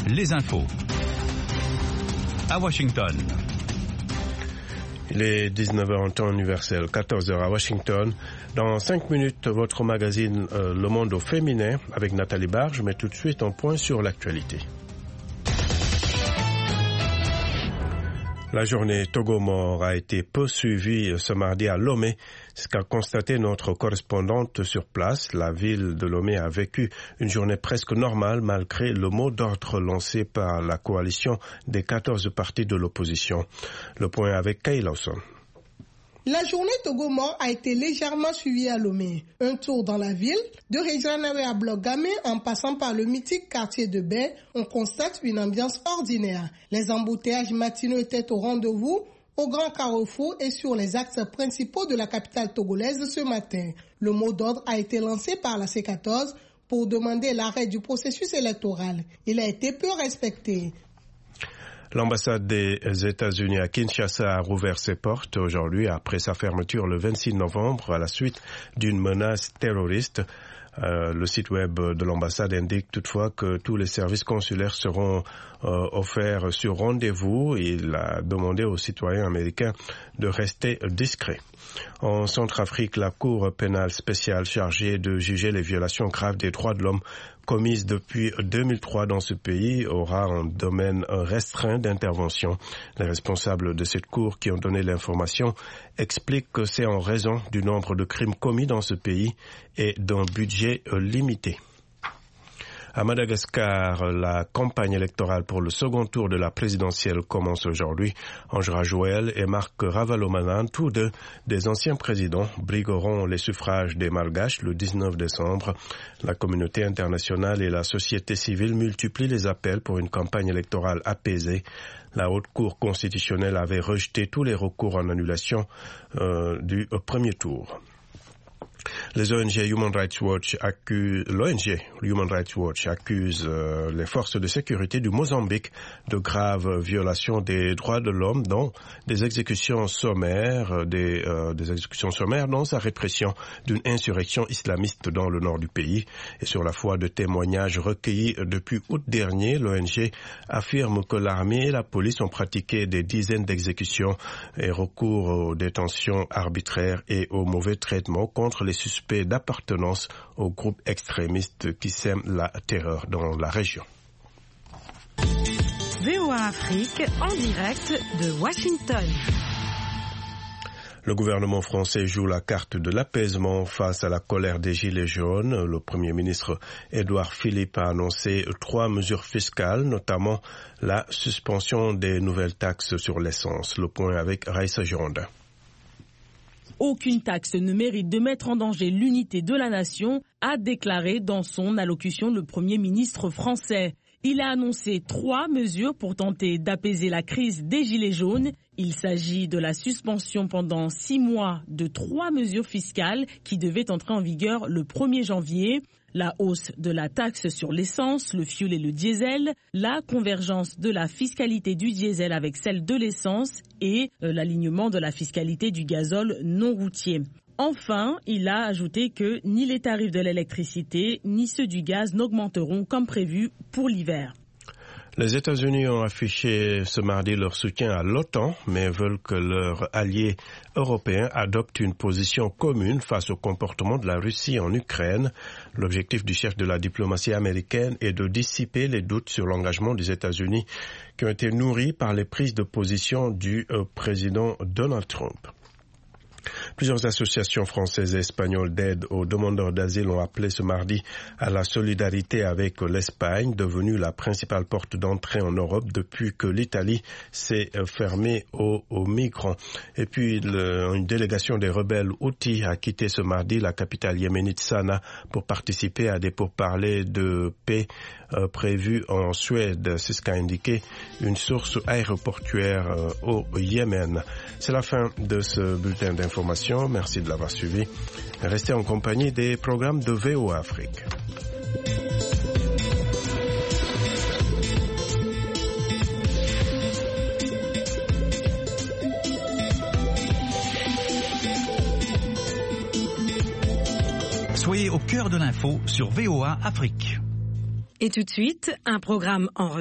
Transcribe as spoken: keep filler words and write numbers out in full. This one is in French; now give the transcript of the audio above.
les infos. À Washington. Il est dix-neuf heures en temps universel, quatorze heures à Washington. Dans cinq minutes, votre magazine euh, Le Monde au féminin avec Nathalie Barge, mais tout de suite un point sur l'actualité. La journée Togomore a été poursuivie ce mardi à Lomé, ce qu'a constaté notre correspondante sur place. La ville de Lomé a vécu une journée presque normale malgré le mot d'ordre lancé par la coalition des quatorze partis de l'opposition. Le point avec Kay Lawson. La journée Togomore a été légèrement suivie à Lomé. Un tour dans la ville, de Reginawe à Blogame en passant par le mythique quartier de Baie, on constate une ambiance ordinaire. Les embouteillages matinaux étaient au rendez-vous, au grand carrefour et sur les axes principaux de la capitale togolaise ce matin. Le mot d'ordre a été lancé par la C quatorze pour demander l'arrêt du processus électoral. Il a été peu respecté. L'ambassade des États-Unis à Kinshasa a rouvert ses portes aujourd'hui après sa fermeture le vingt-six novembre à la suite d'une menace terroriste. Euh, le site web de l'ambassade indique toutefois que tous les services consulaires seront euh, offerts sur rendez-vous. Il a demandé aux citoyens américains de rester discrets. En Centrafrique, la Cour pénale spéciale chargée de juger les violations graves des droits de l'homme commises depuis deux mille trois dans ce pays aura un domaine restreint d'intervention. Les responsables de cette cour qui ont donné l'information expliquent que c'est en raison du nombre de crimes commis dans ce pays et d'un budget limité. À Madagascar, la campagne électorale pour le second tour de la présidentielle commence aujourd'hui. Ange Rajouel et Marc Ravalomanane, tous deux des anciens présidents, brigueront les suffrages des Malgaches le dix-neuf décembre. La communauté internationale et la société civile multiplient les appels pour une campagne électorale apaisée. La Haute Cour constitutionnelle avait rejeté tous les recours en annulation euh, du euh, premier tour. Les O N G Human Rights Watch accusent, l'O N G Human Rights Watch accuse euh, les forces de sécurité du Mozambique de graves violations des droits de l'homme, dont des exécutions sommaires, des, euh, des exécutions sommaires dans sa répression d'une insurrection islamiste dans le nord du pays. Et sur la foi de témoignages recueillis depuis août dernier, l'O N G affirme que l'armée et la police ont pratiqué des dizaines d'exécutions et recours aux détentions arbitraires et aux mauvais traitements contre les suspects d'appartenance aux groupes extrémistes qui sèment la terreur dans la région. V O A Afrique en direct de Washington. Le gouvernement français joue la carte de l'apaisement face à la colère des Gilets jaunes. Le Premier ministre Édouard Philippe a annoncé trois mesures fiscales, notamment la suspension des nouvelles taxes sur l'essence. Le point avec Raïssa Girondin. Aucune taxe ne mérite de mettre en danger l'unité de la nation, a déclaré dans son allocution le Premier ministre français. Il a annoncé trois mesures pour tenter d'apaiser la crise des Gilets jaunes. Il s'agit de la suspension pendant six mois de trois mesures fiscales qui devaient entrer en vigueur le premier janvier. La hausse de la taxe sur l'essence, le fioul et le diesel, la convergence de la fiscalité du diesel avec celle de l'essence et euh, l'alignement de la fiscalité du gazole non routier. Enfin, il a ajouté que ni les tarifs de l'électricité ni ceux du gaz n'augmenteront comme prévu pour l'hiver. Les États-Unis ont affiché ce mardi leur soutien à l'OTAN, mais veulent que leurs alliés européens adoptent une position commune face au comportement de la Russie en Ukraine. L'objectif du chef de la diplomatie américaine est de dissiper les doutes sur l'engagement des États-Unis qui ont été nourris par les prises de position du euh, président Donald Trump. Plusieurs associations françaises et espagnoles d'aide aux demandeurs d'asile ont appelé ce mardi à la solidarité avec l'Espagne, devenue la principale porte d'entrée en Europe depuis que l'Italie s'est fermée aux, aux migrants. Et puis, le, une délégation des rebelles Houthis a quitté ce mardi la capitale yéménite Sanaa pour participer à des pourparlers de paix euh, prévus en Suède. C'est ce qu'a indiqué une source aéroportuaire euh, au Yémen. C'est la fin de ce bulletin d'information. Merci de l'avoir suivi. Restez en compagnie des programmes de V O A Afrique. Soyez au cœur de l'info sur V O A Afrique. Et tout de suite, un programme en